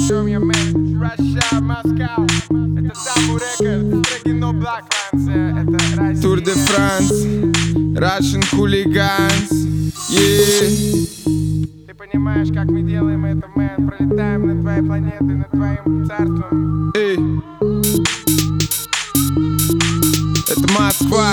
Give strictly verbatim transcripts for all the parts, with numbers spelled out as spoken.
Show me a man, Russia, Москва. Это Tabu Records, треки No Black Fans. Это Россия. Tour de France, Russian Hooligans, yeah. Ты понимаешь, как мы делаем это, мэн. Пролетаем над твоей планетой, над твоим царством. Эй. Это Москва.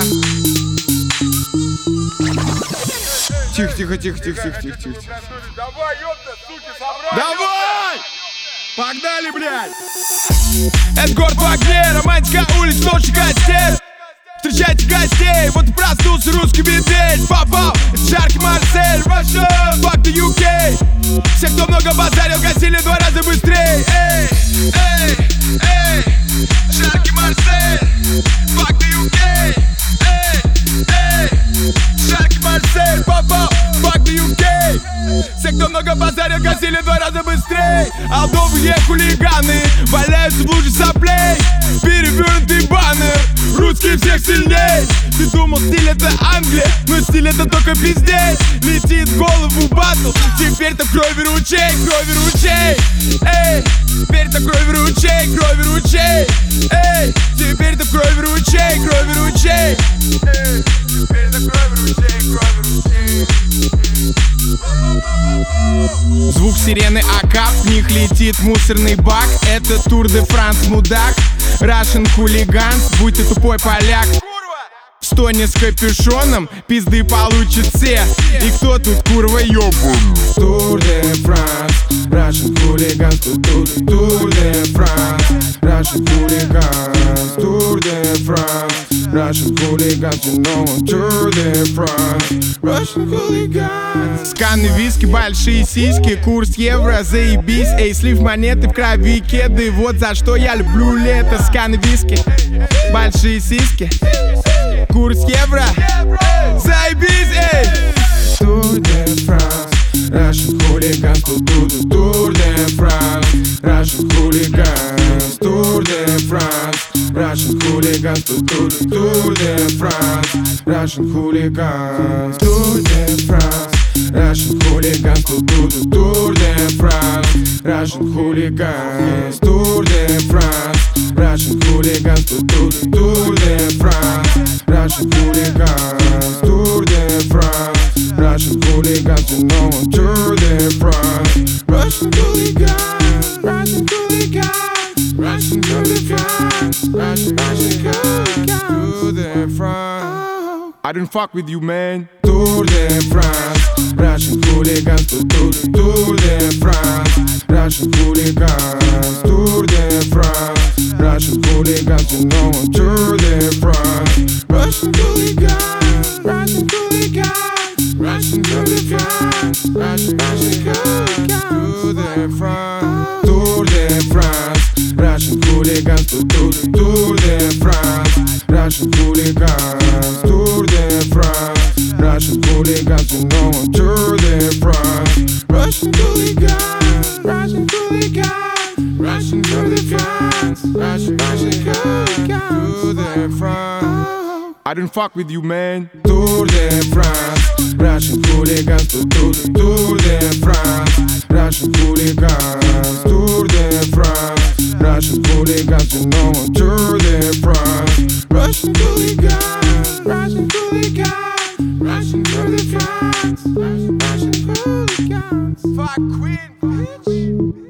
Тихо, тихо, тихо, тихо, тихо, тихо, тихо. Давай, ёпта, суки, собрались. Давай! Погнали, блядь! Это город в огне, романтика улиц, ночи костей. Встречайте гостей, вот и проснулся русский медведь. Попал, это жаркий Марсель, Russia, fuck the ю кей. Все, кто много базарил, гасили два раза быстрее. Эй, эй, эй, жаркий Марсель, fuck the ю кей. Эй, эй, жаркий Марсель, попал, fuck the ю кей. Все, кто много базарил, гасили два раза быстрее. Алдовые хулиганы валяются в луже соплей. Перевернутый баннер, русские всех сильней. Ты думал, стиль это Англия, но стиль это только пиздец. Летит в голову батл, теперь-то крови ручей, крови ручей. Эй, теперь-то крови ручей, крови ручей. Эй, теперь-то крови ручей, крови ручей. Эй, теперь-то крови ручей, крови ручей. Звук сирены АК, в них летит мусорный бак. Это Тур де Франс, мудак, Russian Hooligans, будь ты тупой поляк. В стоне с капюшоном пизды получат все. И кто тут курва ёбан? Тур де Франс, Russian Hooligans, Тур де Франс, Russian Hooligans, Тур де Франс, Russian Hooligans, you know I'm Tour de France, Russian Hooligans. Сканы виски, большие сиськи, курс евро, заебись. Эй, слив монеты в крови, кеды, вот за что я люблю лето. Сканы виски, большие сиськи, курс евро, заебись, эй. Tour de France, Russian Hooligans, Tour de France, Russian Hooligans, Tour de France, Russian Hooligans, Tour de France, Russian Hooligans, Tour de France, Russian Hooligans, Tour de France, Russian Hooligans, Tour de France, Russian Hooligans, Tour de France, Russian Hooligans, Tour de France, Russian Hooligans, you know I'm Tour de France, Russian Hooligans, Russian Hooligans, Russian Tour de France, Russian Hooligans, Tour de France. I didn't fuck with you, man. Tour de France, Russian Hooligans, Tour de France, Russian Hooligans, Tour de France, Russian Hooligans, you know I'm Tour de France, Russian Hooligans, Russian Hooligans, Russian Tour de France, Russian Hooligans, Tour de France, Tour de France, Russian Hooligans, Tour de France, Russian Hooligans, Tour de France, Russian Hooligans, you know I'm Tour de France, Russian Hooligans, Russian Hooligans, Russian Tour de France, Russian Hooligans, Tour de France. I didn't fuck with you, man. Tour de France, Russian Hooligans, Tour de France, Russian Hooligans, Tour de France, Russian Hooligans, you know I'm Tour de France, Russian Hooligans, Russian Hooligans, Russian Tour de France, Russian Hooligans. Fuck Queen, bitch.